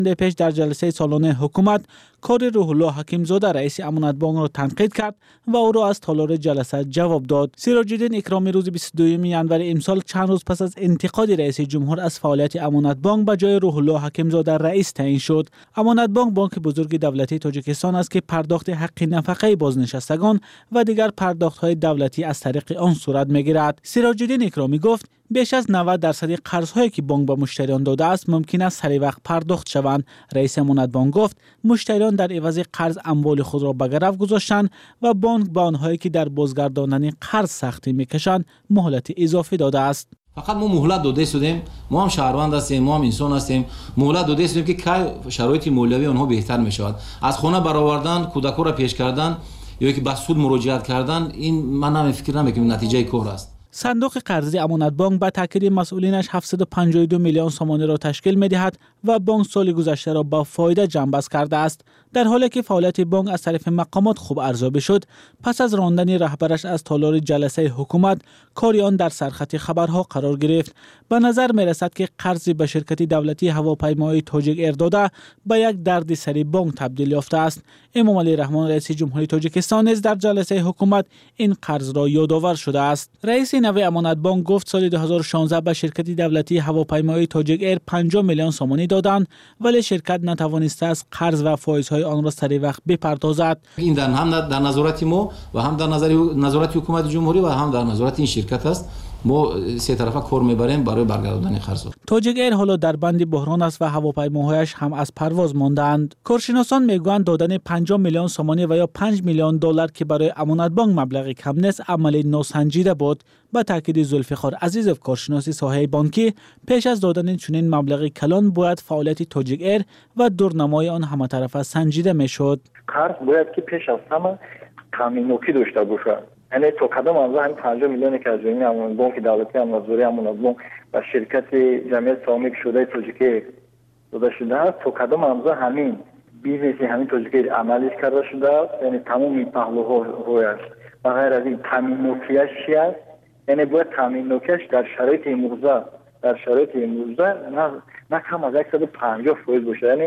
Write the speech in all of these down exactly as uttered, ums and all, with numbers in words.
پیش در جلسه سالانه حکومت کار روح الله حکیم زاده رئیس امانت بانک را تنقید کرد و او را از تالار جلسه جواب داد. سراج الدین اکرامی روز بیست و دوم ژانویه امسال چند روز پس از انتقاد رئیس جمهور از فعالیت امانت بانک به جای روح الله حکیم زاده رئیس تعیین شد. امانت بانک بانک بزرگ دولتی تاجیکستان است که پرداخت حق نفقه بازنشستگان و دیگر پرداخت‌های دولتی از طریق آن صورت می‌گیرد. سراج الدین اکرامی گفت بیش از نود درصد قرض‌هایی که بانک به مشتریان داده است ممکن است سریع وقت پرداخت شوند. رئیس امانت بانک گفت مشتریان در عوض قرض اموال خود را به گرو گذاشتند و بانک به آنهایی که در بازگرداندن قرض سختی می‌کشند مهلت اضافی داده است. فقط ما مهلت داده شدیم، ما هم شهروند هستیم، ما هم انسان هستیم. مهلت داده شدیم که کی شرایط مالیوی آنها بهتر می‌شود. از خانه برآوردن، کودکان را پیش کردن یا که به سود مراجعت کردن، این من هم فکر نمی‌کنم نتیجه کار است. صندوق قرضی امانت بانک به تاکید مسئولینش هفتصد و پنجاه و دو میلیون سومانی را تشکیل می‌دهد و بانک سال گذشته را با فایده جنببست کرده است. در حالی که فعالیت بانک از طرف مقامات خوب ارزیابی شد، پس از راندن رهبرش از تالار جلسه حکومت کار آن در سرخط خبرها قرار گرفت. به نظر می‌رسد که قرضی به شرکت دولتی هواپیمایی تاجیک ایر داده به یک دردسر بانک تبدیل یافته است. امام علی رحمان رئیس جمهوری تاجیکستان نیز در جلسه حکومت این قرض را یادآور شده است. رئیس نوی امانت بانک گفت سال دو هزار و شانزده به شرکت دولتی هواپیمایی تاجیک ایر پنجاه میلیون سومانی دادند، ولی شرکت نتوانسته است قرض و فایزهای آن را سریع وقت بپردازد. این در هم در نظارت ما و هم در نظر نظارت حکومت جمهوری و هم در نظارت این شرکت است. ما سه طرفه کار میبریم برای برگرداندن قرض. تاجیک ایر حالا در بند بحران است و هواپیماهایش هم از پرواز ماندند. کارشناسان میگویند دادن پنجاه میلیون سومانی و یا پنج میلیون دلار که برای امانت بانک مبلغی کم نیست عمل ناسنجیده بود. با تاکید زلفقار عزیزов کارشناس ساحه بانکی، پیش از دادن چنین مبلغی کلان باید فعالیت تاجیک ایر و دورنمای آن همطرفه سنجیده میشد. قرض باید که پیش از همه تامیناتی داشته باشد. یعنی تا کدام اندازه همین پنجاه میلیونی که از جمعی امانت بانک دولتی امانتداری امانت بانک و شرکت جمعیت سهامی شده تاجیک ایر داده شده است، تا کدام اندازه همین بیزنسی همین تاجیک ایر عملیش کرده شده است. یعنی تمام این پهلوهایش و غیر از این تامیناتیش چی است؟ یعنی باید تامیناتیش در شرایط امروزه در شرایط امروزه نه نه کم از صد و پنجاه فیصد باشه. یعنی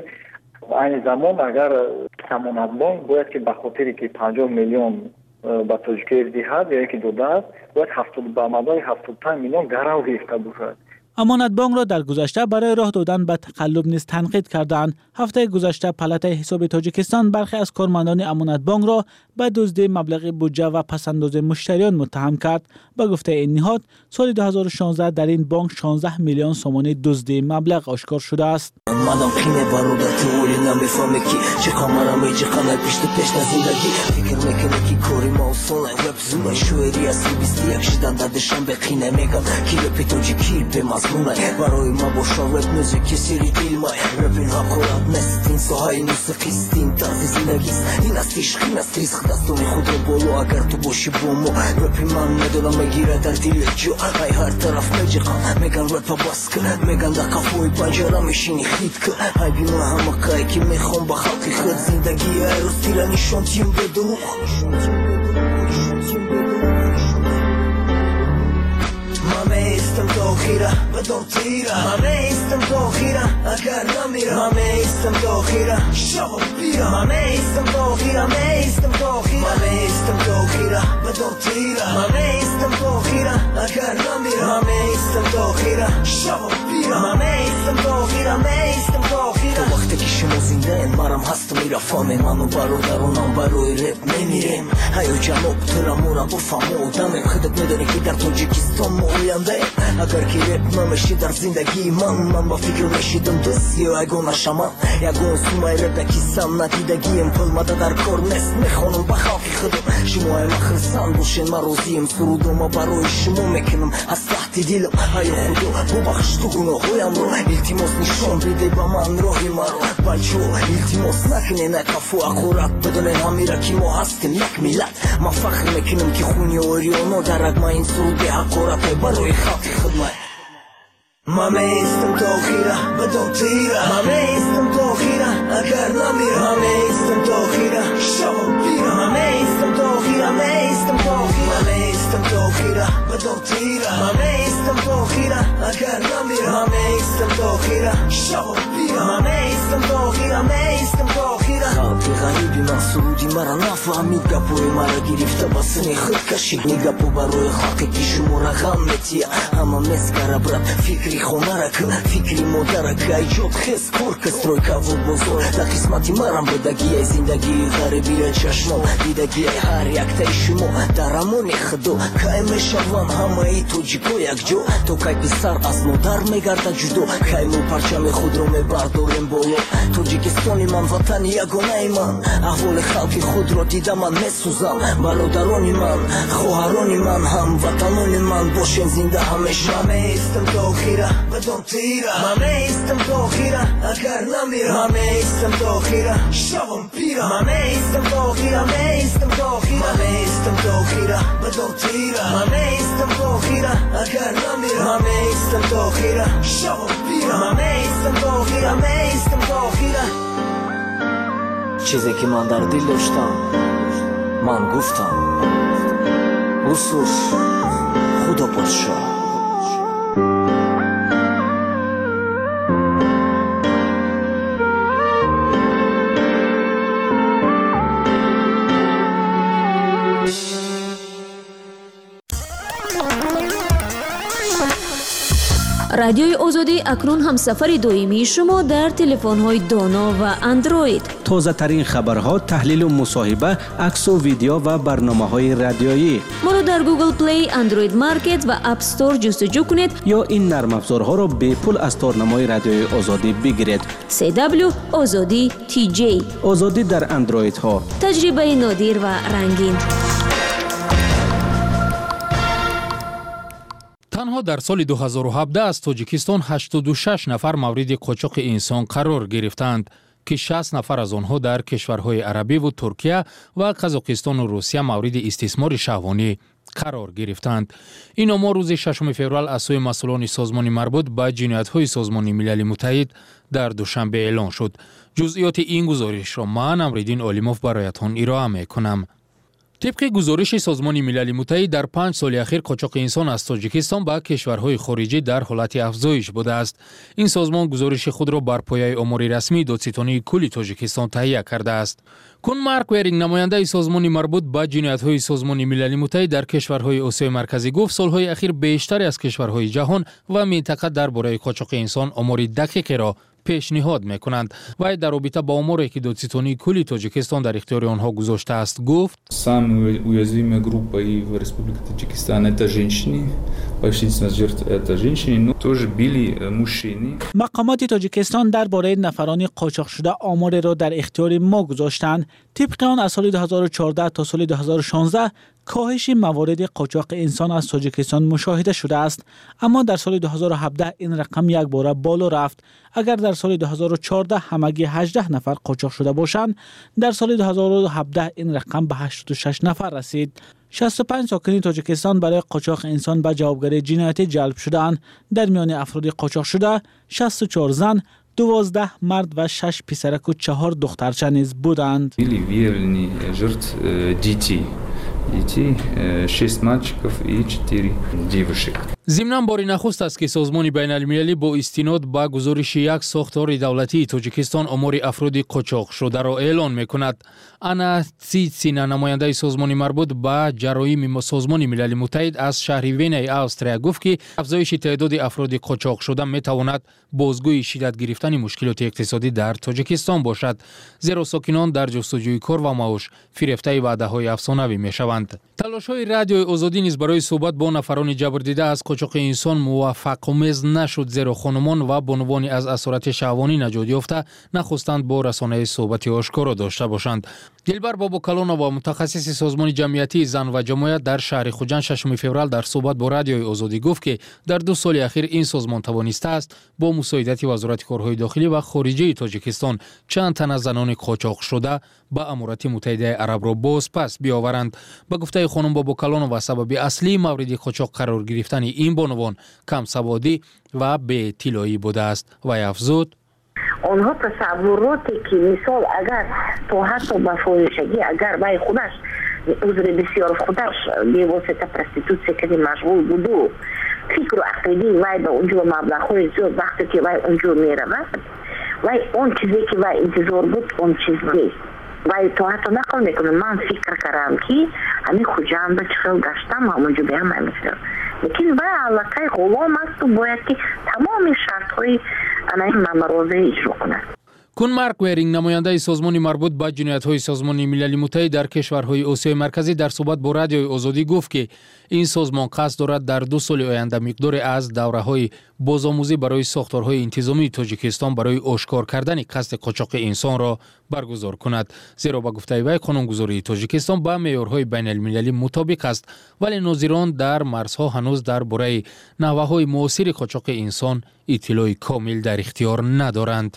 این زمان اگر امانت بانک باید که به خاطری که پنجاه میلیون با تاجیک ایر دهد یا اینکه داده است، باید هفتاد با مبلغ هفتاد و پنج میلیون گرو گرفته باشد. امانت بانک را در گذشته برای راه دادن به تقلب نیز تنقید کردند. هفته گذشته پلاتای حساب تاجیکستان برخی از کارمندان امانت بانک را به دزدی مبلغ بودجه و پسنداز مشتریان متهم کرد. به گفته این نهاد، سال دو هزار و شانزده در این بانک شانزده میلیون سومانی دزدی مبلغ آشکار شده است. مادام خینه برادر تولی نمیفهمه کی چه کامرا میجه قنه پیش تو پیش زندگی فکر میکنه کی کاری ما اصولا رپ زونه شوری اصلی بیست یک شدن دادشم به خینه میگم کی به پیتوجی کی به مزمونه برای ما باشا رپ موزیکی سری دیلما رپ این حقورات نستین سوهای موسیقیستین طرف زندگیست این از فیش خین از ریسخ دستونی خود رو بولو اگر تو باشی بومو رپی من ندارم بگیره در دیل جو ای هر طرف میجه قن میگن رپ باس کن میگن در کافوی پنجره میشینی خید کن های بیمون همه کایی که میخوام با خلقی خود زندگی ایروز تیرانی شانتیم بدون مامه استم تو خیره بدون تیره مامه استم تو خیره اگر نمیره مامه استم تو خیره شب بیره مامه استم تو خیره مامه استم تو خیره مامه استم تو خیره بدون تیره مامه استم تو خیره اگر نمیره مامه استم تو خیره شب بیره مامه استم تو خیره مامه استم تو خیره تو وقتی که شما زنده این مرم هست میره فامه منو برادرونم برای رپ نمیریم هیو جنوب ترمورم با فمودم خودت میدونی که در تاجیکستان موینده اگر که رپ نمیشی در زندگی من من با فکر میشیدم دوستی و اگه نشما یگون سومای رپ کیسم ندیدگیم پل مده در کار نست میخونم با خاکی خودم شما ای مخلصان باشین ما روزیم سرودم و برای شما میکنم از تحت دیلم های خدا ببخش تو گناهایم رو التماس نشان بده با من راهی مرو بچو التماس نکنه نکفو اخورت بدون همیره که ما هستیم یک ملت ما فخر میکنم که خونی اوریانو درک ما این سروده حقورت برای خاکی خدمت مامه استم تو خیره بدون تیره مامه استم تو خیره اگر نمیره مامه استم تو خیره شب بیره مامه استم تو خیره مامه استم تو خیره مامه استم تو خیره بدون تیره مامه استم تو خیره اگر نمیره مامه استم تو خیره شب بیره من میستم تا آخیرا میستم تا آخیرا خلقی غریبی من سرودی مرا نفهمید گپوی مرا گرفته بسنی خود کشید نگپو بروی خاقی که شما را غم میتیه همه مسکره برد فکری خونه را که فکری مادر که ایجاد خیست کور که ستروی که و بزرگ در قسمتی مرم بدگی ای زندگی غریبی را چشمم دیدگی ای هر یک تای شما درمون خدو که میشوم همه ای توجیکو یک جو تو که پسر از مادر میگرده جدو که مو پرچم خود رو میبرداریم بالا توجیکستانی من وطن یگانه من احوال خلق خود را دیده من میسوزم برادرانی من خواهرانی من هم وطنانی من باشین زنده همیشه من میستم تا آخیره بدون تیره من میستم تا آخیره اگر نمیره من میستم تا آخیره شبم پیره من میستم تا آخیره میستم تا آخیره من میستم تا آخیره بدون تیره من میستم تا آخیره اگر نمیره من میستم تا آخیره شبم پیره من میستم تا آخیره میستم تا آخیره چیزی که من در دل داشتم من گفتم خصوص خدا پادشاه رادیوی آزادی اکنون هم سفر دویمی شما در تلفن‌های دانا و اندروید. تازه ترین خبرها، تحلیل و مصاحبه، عکس و ویدیو و برنامه‌های رادیویی. ما را در گوگل پلی، اندروید مارکت و اپ استور جستجو کنید یا این نرم افزارها را به پول از تارنمای رادیوی آزادی بگیرید. سی دبلیو آزادی تی جی. آزادی در اندروید ها. تجربه نادر و رنگین. تنها در سال دو هزار و هفده از تاجیکستان هشتاد و شش نفر مورد قاچاق انسان قرار گرفتند که شصت نفر از آنها در کشورهای عربی و ترکیه و قزاقستان و روسیه مورد استثمار شهوانی قرار گرفتند. این آمار روز ششم فوریه از سوی مسئولان سازمان مربوط به جنایت‌های سازمان ملل متحد در دوشنبه اعلان شد. جزئیات این گزارش را من امرالدین علیموف برایتان ارائه می‌کنم. طبق گزارش سازمان ملل متحد در پنج سال اخیر قاچاق انسان از تاجیکستان به کشورهای خارجی در حالت افزایش بوده است. این سازمان گزارش خود را بر پایه آمار رسمی دادستانی کل تاجیکستان تهیه کرده است. کون مارک ورینگ نماینده سازمان مربوط به جنایت‌های سازمان ملل متحد در کشورهای آسیای مرکزی گفت سالهای اخیر بیشتر از کشورهای جهان و منطقه درباره قاچاق انسان آمار دقیقی را پیشنهاد میکنند. و در رابطه با آماری که دادستانی کل تاجیکستان در اختیار آنها گذاشته است گفت самая уязвимая группа и в Республике Таджикистан это женщины. Большинство жертв это женщины, но тоже били мужчины. مقامات تاجیکستان درباره نفران قاچاق شده آمار را در اختیار ما گذاشتند. طبق آن از سال دو هزار و چهارده تا سال دو هزار و شانزده کاهش موارد قاچاق انسان از تاجیکستان مشاهده شده است، اما در سال دو هزار و هفده این رقم یک بار بالا رفت. اگر در سال دو هزار و چهارده همگی هجده نفر قاچاق شده باشند، در سال دو هزار و هفده این رقم به هشتاد و شش نفر رسید. شصت و پنج ساکن تاجیکستان برای قاچاق انسان به جوابگری جنایتی جلب شدند. در میان افراد قاچاق شده شصت و چهار زن، دوازده مرد و شش پسرک و چهار دخترچه نیز بودند. шесть мальчиков и четыре девушек. ضمناً بار نخست است که سازمان بین المللی با استناد به گزارش یک ساختار دولتی تاجیکستان آمار افراد قاچاق شده را اعلان میکند. انا تسیتسینا نماینده سازمان مربوط به جرایم سازمان ملل متحد از شهر وین استریا گفت که افزایش تعداد افراد قاچاق شده میتواند بازگوی شدت گرفتن مشکلات اقتصادی در تاجیکستان باشد، زیرا ساکنان در جستجوی کار و معاش فریفته وعده‌های افسانه‌ای میشوند. تلاش‌های رادیوی آزادی نیز برای صحبت با نفران جبردیده از قاچاق انسان موفق‌آمیز نشد، زیرا خانمان و بانوانی از اسارت شهوانی نجات یافته نخواستند با رسانه صحبت آشکارا داشته باشند. دلبر باباکلانو و متخصص سازمان جمعیتی زن و جمعیت در شهر خوجند ششم فوریه در صحبت با رادیوی آزادی گفت که در دو سال اخیر این سازمان توانسته است با مساعدت وزارت کارهای داخلی و خارجه تاجیکستان چند تن از زنان قاچاق شده به امارات متحده عرب را باز پس بیاورند. به گفته خانم باباکلانو و سبب اصلی مورد قاچاق قرار گرفتن این بانوان کم سوادی و بی اطلاعی بوده است و افزود آنها تصوراتی که مثال اگر تا حتی به فاحشگی اگر وی خودش عذر بسیار خودش به واسطه پرستیتوسی که مشغول بود و فکر و عقیده وی به اونجا مبلغ های زیاد وقتی که وی اونجا می رود ولی اون چیزی که وای انتظار بود اون چیز نیست. وای تو حتی نقل میکنه من فکر کردم که همین خوجم به چخل گشتم همونجا به هم همیشه. لیکن وای علاقه غلام است و باید که تمام شرط های این ممروضه اجرا کنند. کون مارک ویرینگ نماینده سازمان مربوط به جنایت‌های سازمان ملل متحد در کشورهای آسیای مرکزی در صحبت با رادیوی آزادی گفت که این سازمان قصد دارد در دو سال آینده مقدار از دوره‌های بازآموزی برای ساختارهای انتظامی تاجیکستان برای آشکار کردن قصد قاچاق انسان را برگزار کند. زیرا با گفته وی قانونگذاری تاجیکستان با معیارهای بین المللی مطابق است، ولی ناظران در مرزها هنوز درباره نحوه‌های معاصر قاچاق انسان اطلاع کامل در اختیار ندارند.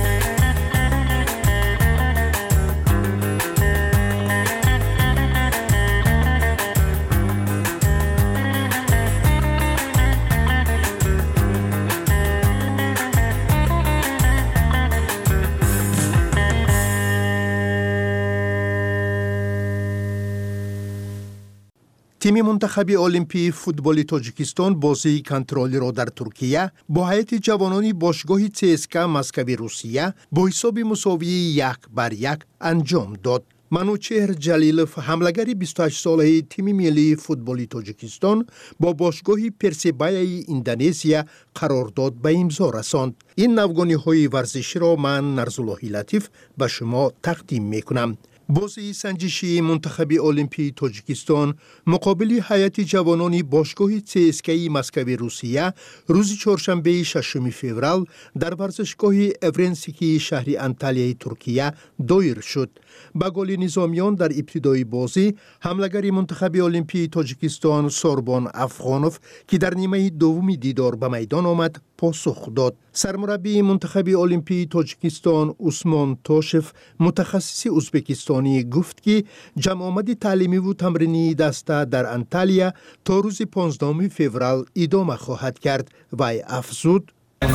تیم منتخب المپی فوتبال تاجیکستان بازی کنترلی را در ترکیه با هیئت جوانان باشگاه سی اس کے مسکو روسیه با حساب مساوی یک بر یک انجام داد. منوچهر جلیلوف حملگر بیست و هشت ساله تیم ملی فوتبال تاجیکستان با باشگاه پرسیبای اندونزیا قرارداد به امضا رساند. این نوگانی های ورزشی را من نرزالله لطیف به شما تقدیم می کنم. بازی سنجشی منتخب المپی تاجیکستان مقابل هیئت جوانان باشگاه سی اس کے مسکو روسیه روز چهارشنبه ششم فوریه در ورزشگاه اورنسیکی شهر انتالیای ترکیه دایر شد. با گل نظامیان در ابتدای بازی حملگر منتخب المپی تاجیکستان سوربان افغانوف که در نیمه دوم دیدار به میدان آمد پاسخ داد. سرمربی منتخب المپی تاجیکستان عثمان توشف متخصص ازبکستانی گفت که جمع آمد تعلیمی و تمرینی دسته در انتالیا تا روز پانزدهم فوریه ادامه خواهد کرد و افزود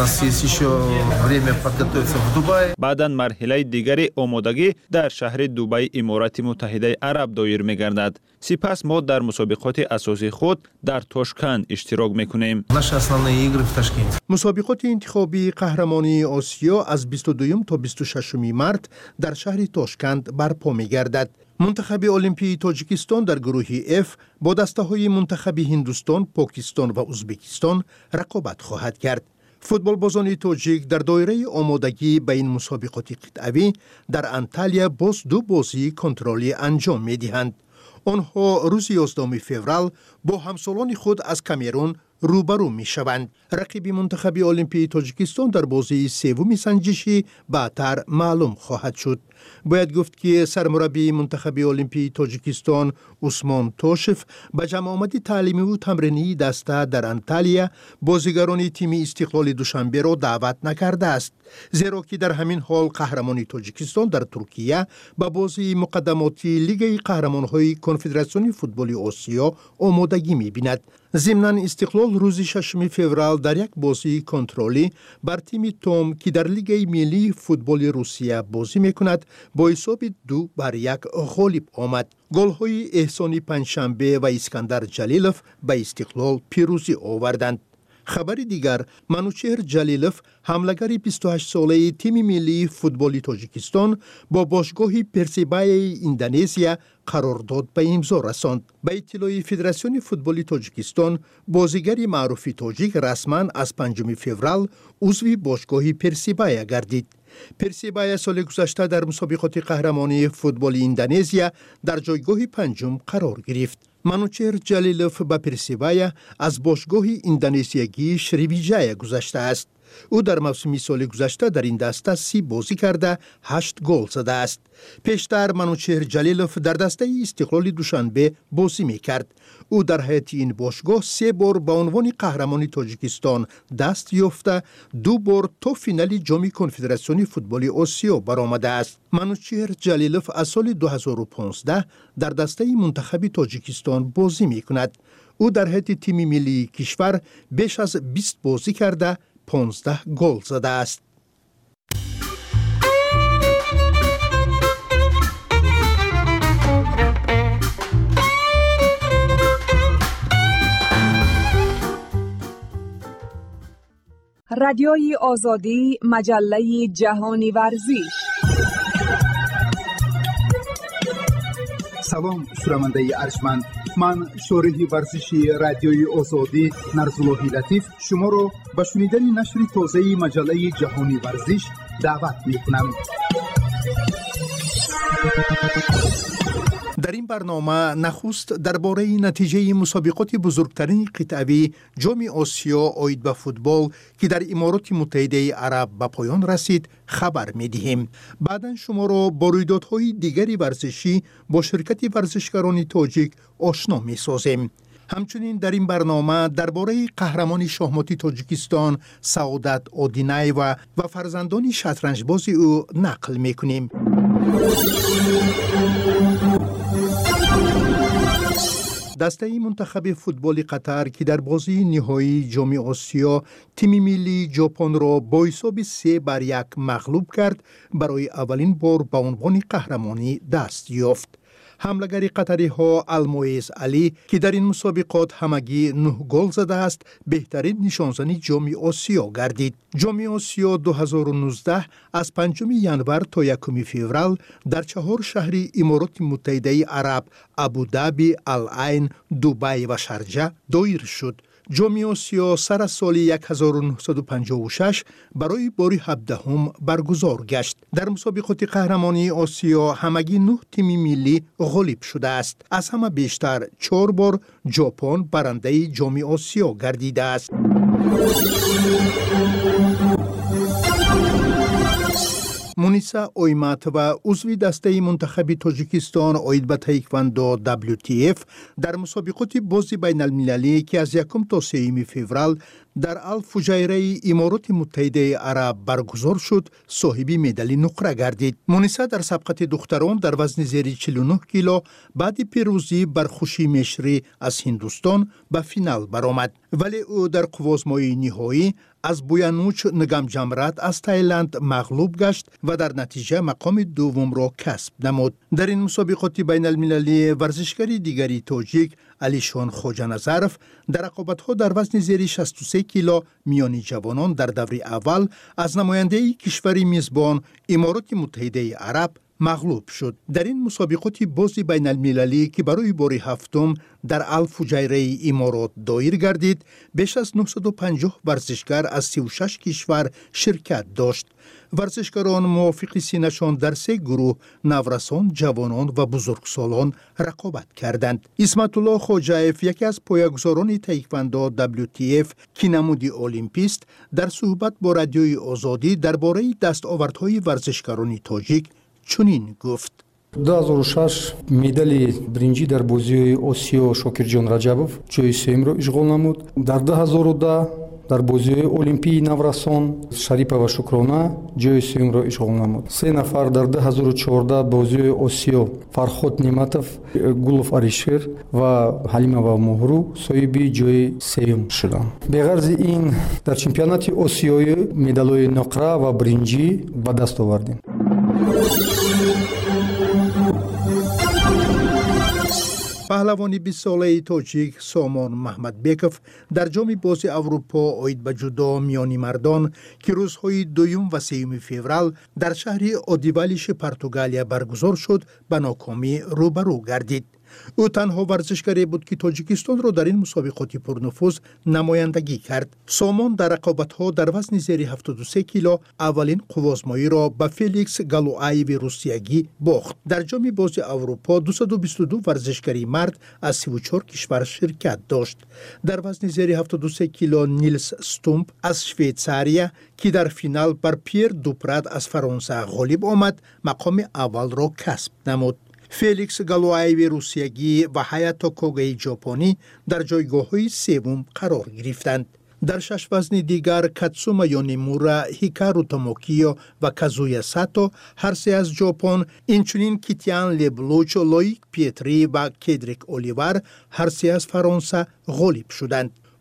بعداً مرحله دیگری آمادگی در شهر دبی امارات متحده عرب دایر می‌گردد. سپس ما در مسابقات اساسی خود در تاشکند اشتراک می‌کنیم. مسابقات انتخابی قهرمانی آسیا از بیست و دو تا بیست و شش مارس در شهر تاشکند برپا می‌گردد. منتخب المپی تاجیکستان در گروه اف با دسته‌های منتخب هندوستان، پاکستان و ازبکستان رقابت خواهد کرد. فوتبال بازان تاجیک در دایره آمادگی به این مسابقات قطعی در انتالیا باز دو بازی کنترلی انجام می دهند. آنها روز یازدهم فوریه با همسالان خود از کامرون روبرو می شوند. رقیب منتخب المپی تاجیکستان در بازی سوم سنجشی بعدتر معلوم خواهد شد. باید گفت که سرمربی منتخب المپی تاجیکستان عثمان توشف به جمع آمد تعلیمی و تمرینی دسته در انتالیا بازیگران تیم استقلال دوشنبه را دعوت نکرده است، زیرا که در همین حال قهرمان تاجیکستان در ترکیه به بازی مقدماتی لیگ قهرمان‌های کنفدراسیون فوتبال آسیا آمادگی می‌بیند. ضمناً استقلال روز ششم فوریه در یک بازی کنترلی بر تیم توم که در لیگ ملی فوتبال روسیه بازی می‌کند با حساب دو بر یک غالب آمد. گل‌های احسانی پنجشنبه و اسکندر جلیلوف به استقلال پیروزی آوردند. خبر دیگر، منوچهر جلیلوف حملگر بیست و هشت ساله تیم ملی فوتبال تاجیکستان با باشگاه پرسیبای اندونزیا قرارداد به امضا رساند. به اطلاع فدراسیون فوتبال تاجیکستان، بازیگر معروف تاجیک رسما از پنجم فوریه عضو باشگاه پرسیبای گردید. پرسیبای سال گذشته در مسابقات قهرمانی فوتبال اندونزیا در جایگاه پنجم قرار گرفت. منوچهر جلیلوف به پرسیبای از باشگاه اندونزیایی شریویجای گذشته است. او در موسم سال گذشته در این دسته سی بازی کرده هشت گل زده است. پیشتر منوچهر جلیلوف در دسته استقلال دوشنبه بازی می کرد. او در هیئت این باشگاه سه بار به عنوان قهرمان تاجیکستان دست یافته، دو بار تا فینال جام کنفدراسیون فوتبال آسیا برآمده است. منوچهر جلیلوف از سال دو هزار و پانزده در دسته منتخب تاجیکستان بازی می کند. او در هیئت تیم ملی کشور بیش از بیست بازی کرده، پانزده گل زده است. رادیوی آزادی، مجله جهانی ورزش. سلام شنونده ارجمند، من شارح ورزشی رادیوی آزادی نرزاللهی لطیف شما را به شنیدن نشر تازه مجله جهانی ورزش دعوت می‌کنم. در این برنامه نخست درباره نتیجه مسابقات بزرگترین قطعی جام آسیا عاید به فوتبال که در امارات متحده عرب به پایان رسید خبر می‌دهیم. بعداً شما را با رویدادهای دیگری ورزشی با شرکت ورزشکاران تاجیک آشنا می‌سازیم. همچنین در این برنامه درباره قهرمان شاهماتی تاجیکستان سعادت آدینایو و و فرزندان شطرنجباز او نقل می‌کنیم. دسته منتخب فوتبال قطر که در بازی نهایی جام آسیا تیم ملی ژاپن را با حساب سه بر یک مغلوب کرد، برای اولین بار به عنوان قهرمانی دست یافت. حمله‌گر قطری ها المویز علی که در این مسابقات همگی نه گل زده است، بهترین نشانزن جام آسیا گردید. جام آسیا دو هزار و نوزده از پنجم ژانویه تا یکم فوریه در چهار شهر امارات متحده عرب ابوظبی، العین، دبی و شارجه دایر شد. جام آسیا سر از سال هزار و نهصد و پنجاه و شش برای بار هفدهم برگزار گشت. در مسابقات قهرمانی آسیا همگی نه تیم ملی غالب شده است. از همه بیشتر چهار بار ژاپن برنده جام آسیا گردیده است. مونیسا اویمات و عضو دسته منتخب تاجیکستان عاید به تایکواندو دبلیو تی اف در مسابقات بازی بین المللی که از یکم تا سوم فوریه در الفجیره امارات متحده عرب برگزار شد صاحب مدال نقره گردید. مونیسا در سبقت دختران در وزن زیر چهل و نه کیلو بعد پیروزی بر خوشی مشری از هندوستان به فینال برآمد، ولی او در قوازمای نهایی از بویانوچ نگام جمرات از تایلند مغلوب گشت و در نتیجه مقام دوم را کسب نمود. در این مسابقات بین المللی ورزشکاری دیگری تاجیک علیشان خوجانظرف در رقابت‌ها در وزن زیر شصت و سه کیلو میانی جوانان در دور اول از نماینده کشور میزبان امارات متحده عرب مغلوب شد. در این مسابقات بازی بین المللی که برای بار هفتم در الفجیره امارات دایر گردید، بیش از نهصد و پنجاه ورزشکار از سی و شش کشور شرکت داشت. ورزشکاران موافق سینشان در سه گروه نورسان، جوانان و بزرگسالان رقابت کردند. اسمت الله خوجایف، یکی از پایه‌گذاران تایکواندو دبلیو تی اف که نمودی المپیست، در صحبت با رادیوی آزادی درباره دستاوردهای ورزشکاران تاجیک چنین گفت: دو هزار و شش مدال برنجی در بازی آسیا شاکرجان رجبوف جای سوم را اشغال نمود. در دو هزار و ده در بازی المپی نورسان شریپا و شکرانه جای سوم را اشغال نمود. سه نفر در دو هزار و چهارده بازی آسیا فرخود نعمتов، گلوف اریشر و حلیما و مهرو صاحب جای سوم شدند. به غرض این در چمپیونات آسیایی مدال‌های نقره و برنجی به دست آوردیم. پهلوان بیست ساله تاجیک سامان محمدبکov در جام بازی اروپا عاید به جودو میانی مردان که روزهای دوم و سوم فوریه در شهر آدیوالیش پرتغالیا برگزار شد به ناکامی روبرو گردید. او تنها ورزشکاری بود که تاجیکستان را در این مسابقات پرنفوذ نمایندگی کرد. سامان در رقابت‌ها در وزن زیر هفتاد و سه کیلو اولین قوازمایی را به فلیکس گالوایو روسیایی باخت. در جام بازی اروپا دویست و بیست و دو ورزشکاری مرد از سی و چهار کشور شرکت داشت. در وزن زیر هفتاد و سه کیلو نیلس ستومپ از شویتزاریا که در فینال بر پیر دوپرات از فرانسه غالب آمد مقام اول را کسب نمود. فلیکس گالوایو روسیایی و هایاتو کوگای ژاپنی در جایگاه‌های سوم قرار گرفتند. در شش وزن دیگر کاتسوما یونیمورا، هیکارو توموکیو و کازویا ساتو هر سه از ژاپن، اینچنین کیتیان لبلوچ، لویک پیتری و کدریک اولیور هر سه از فرانسه غالب شدند.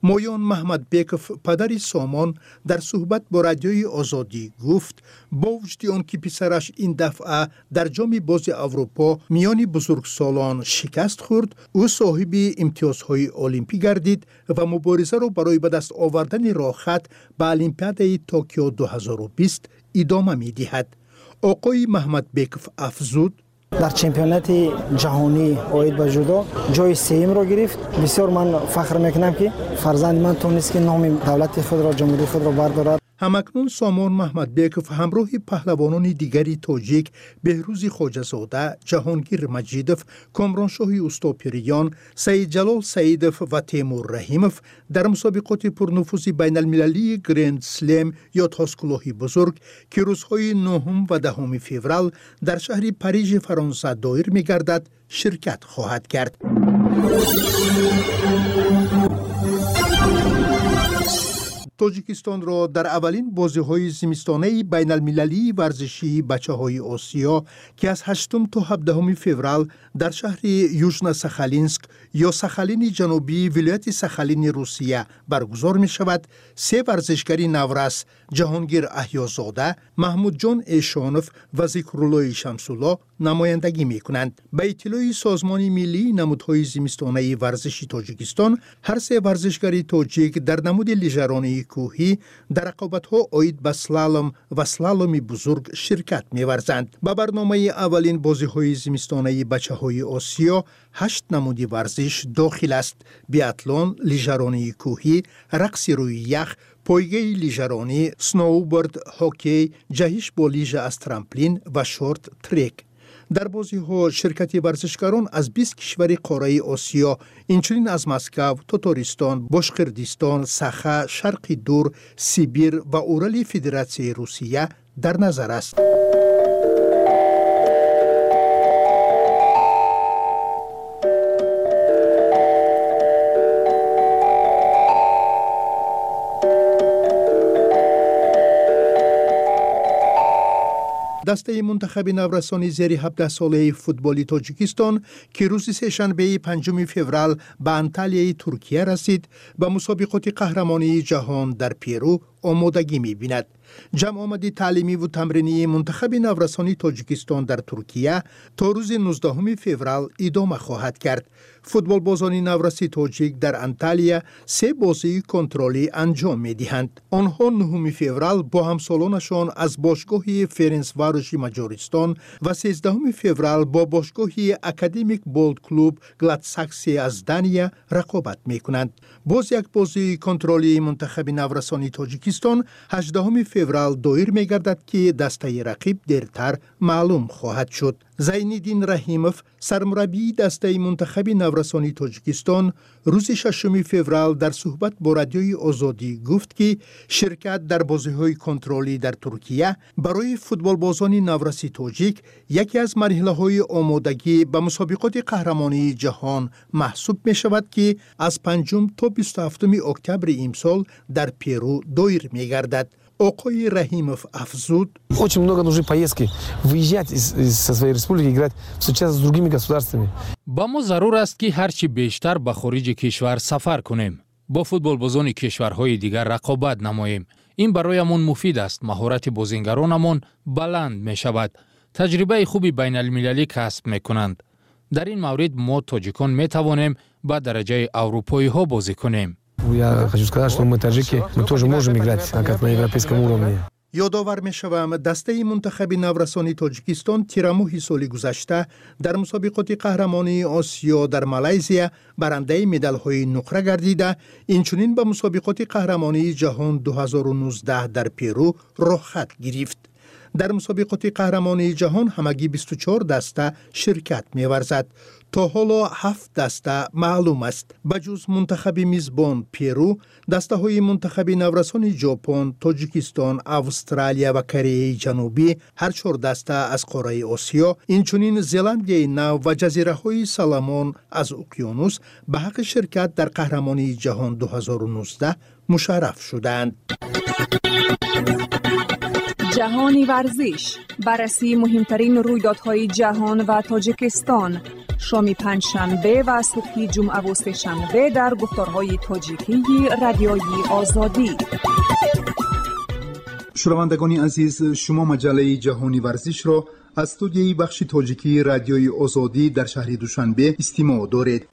مویان محمد بیکف پدر سامان در صحبت با رادیوی آزادی گفت با وجود آن که پسرش این دفعه در جام باز اروپا میان بزرگسالان شکست خورد، او صاحب امتیازهای المپی گردید و مبارزه را برای به دست آوردن راه خط به المپیاد توکیو دو هزار و بیست ادامه می‌دهد. آقای محمد بیکف افزود: در چمپیونات جهانی اوید به جودو جای سوم را گرفت. بسیار من فخر میکنم که فرزند من تونست که نام دولت خود را، جمهوری خود را بردارد. همکنون سامان محمد بیکف همراه پهلوانان دیگری تاجیک بهروز خواجه‌زاده، جهانگیر مجیدوف، کامرانشاه اوستاپیریان، سید جلال سیدوف و تیمور رحیموف در مسابقات پرنفوذ بین المللی گرند سلم یا تاسکلاهی بزرگ که روزهای نهم و دهم فوریه در شهر پاریژ فرانسه دایر می‌گردد شرکت خواهد کرد. تاجیکستان را در اولین بازی‌های زمستانه بین المللی ورزشی بچه‌های آسیا که از هشتم تا هفدهم فوریه در شهر یوژنا ساخالینسک یا ساخالین جنوبی ولایت ساخالین روسیه برگزار می شود، سه ورزشکاری نورس جهانگیر احیازاده، محمود جان ایشانوف و ذکرالله شمس‌الله نمایندگی می کنند. به اطلاع سازمان ملی نمودهای زمستانه ورزشی تاجیکستان، هر سه ورزشکاری تاجیک در نمود لیژرانی کوهی در رقابت‌ها عاید به سلالوم و سلالوم بزرگ شرکت می‌ورزند. به برنامه اولین بازی‌های زمستانه بچه‌های آسیا هشت نمودی ورزش داخل است: بیاتلون، لیژرانی کوهی، رقص روی یخ، پایگاه لیژرانی، سنوبورد، هاکی، جهش با لیژ از ترامپلین و شورت ترک. در بازی‌ها شرکت ورزشکاران از بیست کشور قاره آسیا، اینچنین از مسکو، تاتارستان، باشقردستان، ساخا، شرق دور، سیبیر و اورال فدراسیون روسیه در نظر است. دسته منتخب نورسانی زیر هفده ساله فوتبالی تاجیکستان که روز سه‌شنبه پنجم فوریه به انتالیای ترکیه رسید، به مسابقات قهرمانی جهان در پیرو آمادگی می‌بیند. جمع آمدی تعلیمی و تمرینی منتخب نورسانی تاجیکستان در ترکیه تا روز نوزدهم فوریه ادامه خواهد کرد. فوتبال بازان نورسی تاجیک در انتالیا سه بازی کنترلی انجام می‌دهند. آنها نهم فوریه با همسالانشان از باشگاه فرنسواروش مجارستان و سیزدهم فوریه با باشگاه اکادمیک بولد کلوب گلادساکسی از دانیا رقابت می‌کنند. باز یک بازی کنترلی منتخب نورسانی تاجیکستان هجدهم فوریه دایر می‌گردد که دسته رقیب دیرتر معلوم خواهد شد. زینالدین رحیموف سرمربی دسته منتخب نورسانی تاجیکستان روز ششم فوریه در صحبت با رادیوی آزادی گفت که شرکت در بازی‌های کنترلی در ترکیه برای فوتبال بازان نورسی تاجیک یکی از مرحله‌های آمادگی به مسابقات قهرمانی جهان محسوب می‌شود که از پنجم تا بیست و هفتم اکتبر امسال در پیرو دایر می‌گردد. آقای رحیموف افزود: Очень много нужны поездки, выезжать из, из со своей республики, играть встречаться с другими государствами. ба мо зарур аст ки ҳарчи бештар ба хориҷи кишвар сафар кунем, бо футболбозони кишварҳои дигар рақобат намоем. ин бароямон муфид аст, маҳорати бозингаронамон баланд мешавад, таҷрибаи хуби байналмилалӣ касб мекунанд. дар ин маврид мо тоҷикон метавонем ба дараҷаи аврупоиҳо бозӣ кунем. Я хочу сказать, что мы таджики, мы тоже можем играть как на европейском уровне. یادآور می‌شوم دسته منتخب نورسانی تاجیکستان تیرماه سال گذشته در مسابقات قهرمانی آسیا در مالزیا برنده مدال‌های نقره گردیده، اینچنین به مسابقات قهرمانی جهان دو هزار و نوزده در پیرو راه خط گرفت. در مسابقات قهرمانی جهان همگی بیست و چهار دسته شرکت می‌ورزد. تا حالا هفت دسته معلوم است. بجز منتخب میزبان پیرو، دسته های منتخب نورسان ژاپن، تاجیکستان، استرالیا و کره جنوبی هر چهار دسته از قاره آسیا، اینچنین زلندیای نو و جزیره های سالامون از اقیانوس به حق شرکت در قهرمانی جهان دو هزار و نوزده مشرف شدند. جهان ورزش، بررسی مهمترین رویدادهای جهان و تاجیکستان، شام پنجشنبه و صبح جمعه و سه‌شنبه در گفتارهای تاجیکی رادیوی آزادی. شنوندگان عزیز، شما مجله جهانی ورزش را از استودیوی بخش تاجیکی رادیوی آزادی در شهر دوشنبه استماع دارید.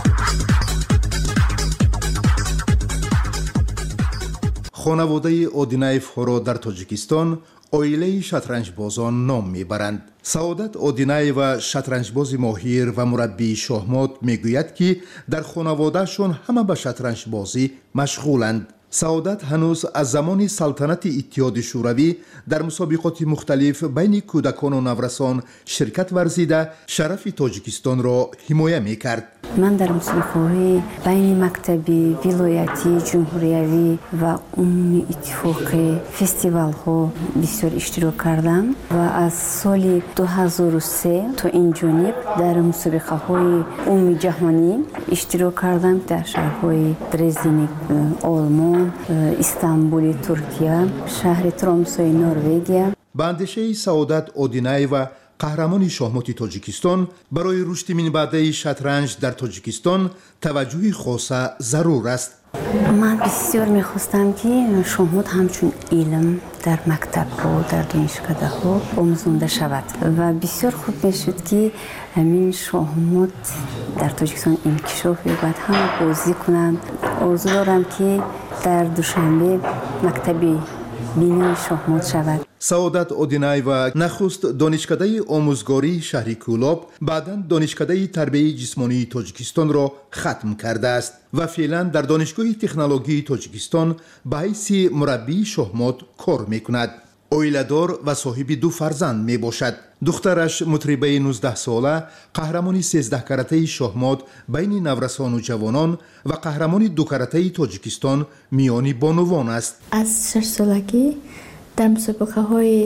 خانواده اودینایف‌ها را در تاجیکستان اویله شطرنجبازان نام میبرند. سعادت اودینایو، شطرنجباز ماهر و مربی شاهمات، میگوید که در خانوادهشان همه به شطرنجبازی مشغولند. سعادت هنوز از زمان سلطنت اتحاد شوروی در مسابقات مختلف بین کودکان و نورسان شرکت ورزیده شرف تاجیکستان را حمایت میکرد. من در مسابقات بین مکتبی، ولایتی، جمهوریوی و عمومی اتفاقی فستیوال ها بسیار اشتراک کردم و از سال دو هزار و سه تا این جانب در مسابقه های عمومی جهانی اشتراک کردم در شهرهای درزدن آلمان، استانبول ترکیه، شهر ترامسوی نروژ. به اندیشه سعادت اودینایو، قهرمان شاهمات تاجیکستان، برای رشد منبعده شطرنج در تاجیکستان توجه خاص ضرور است. من بسیار میخواستم که شاهمات همچون علم در مکتب ها، در دانشکده ها آموزانده شود و بسیار خوب میشد که همین شاهمات در تاجیکستان انکشاف یابد، هم بازی کنند. آرزو دارم که در دوشنبه مکتبی بینای شاهمات شود. سعادت اودینایو نخست دانشکده آموزگاری شهر کولاب، بعداً دانشکده تربیت جسمانی تاجیکستان را ختم کرده است و فعلا در دانشگاه تکنولوژی تاجیکستان به حیث مربی شاهمات کار میکند. اویله‌دار و صاحب دو فرزند می باشد. دخترش مطربه نوزده ساله، قهرمان سیزده کرته شاهمات بین نورسان و جوانان و قهرمان دو کرته تاجیکستان میانی بانوان است. از شش سالگی در مسابقه های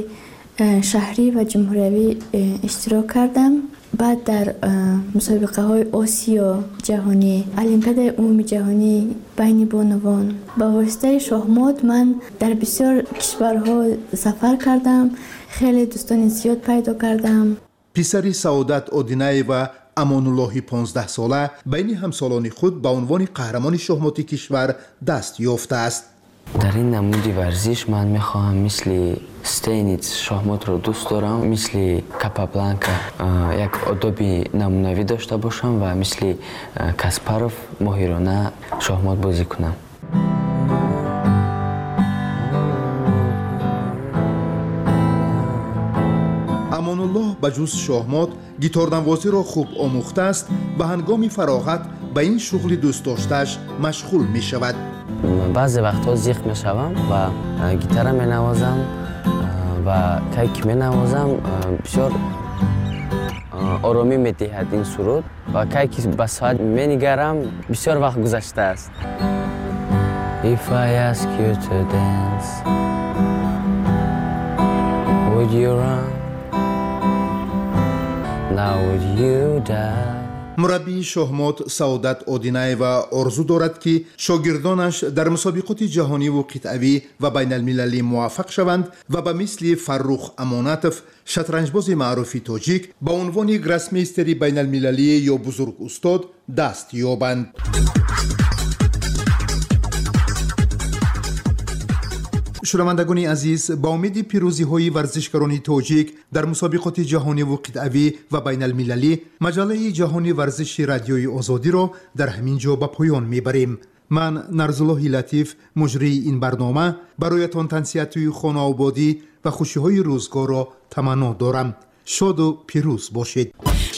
شهری و جمهوریوی اشتراک کردم. بعد در مسابقه های آسیا جهانی، المپیاد عمومی جهانی بین بانوان با واسطه شاهمات من در بسیار کشورها سفر کردم. خیلی دوستان زیاد پیدا کردم. پسری سعادت اودینایو، امانالله پانزده ساله، بین همسالان خود به عنوان قهرمان شاهمات کشور دست یافته است. در این نمودی ورزش من میخواهم مثل ستینیتس شاهمات رو دوست دارم، مثل کاپابلانکا یک آدابی نمونوی داشته باشم و مثل کاسپاروف ماهرانه شاهمات بازی کنم. امانالله بجز شاهمات گیتاردنوازی را خوب آموخته است و هنگام فراغت به این شغل دوست داشته‌اش مشغول می شود. بعضی وقتها زیخ می شوم و گیتار می نوازم و کیک می نوازم. بسیار آرامی می دهد این سرود و کیک به ساعت می نگرم. بسیار وقت گذشته است. If I ask you to dance, would you run? Now would you die? مربی شاهمات سعادت اودینایو آرزو دارد که شاگردانش در مسابقات جهانی و قطعوی و بین المللی موفق شوند و به مثل فرخ امانتوف، شطرنجباز معروف تاجیک، به عنوان گراسمیستری بین المللی یا بزرگ استاد دست یابند. شنوندگان عزیز، با امید پیروزی های ورزشکاران تاجیک در مسابقات جهانی و قطعوی و بین المللی، مجله جهانی ورزش رادیوی آزادی را در همین جا به پایان میبریم. من نرزالله لطیف، مجری این برنامه، برایتان تنسیت خانه آبادی و خوشی های روزگار را تمنا دارم. شاد و پیروز باشید.